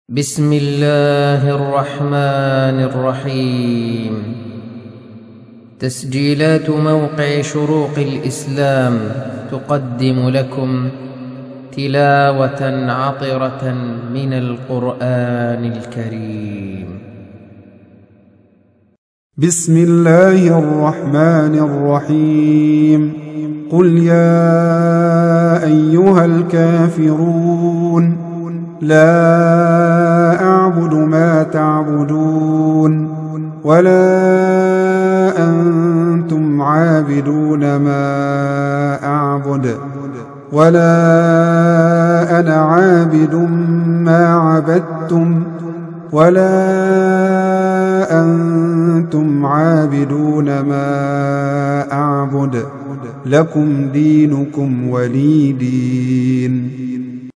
بسم الله الرحمن الرحيم. تسجيلات موقع شروق الإسلام تقدم لكم تلاوة عطرة من القرآن الكريم. بسم الله الرحمن الرحيم. قل يا أيها الكافرون لا أعبد ما تعبدون ولا أنتم عابدون ما أعبد ولا أنا عابد ما عبدتم ولا أنتم عابدون ما أعبد لكم دينكم ولي دين.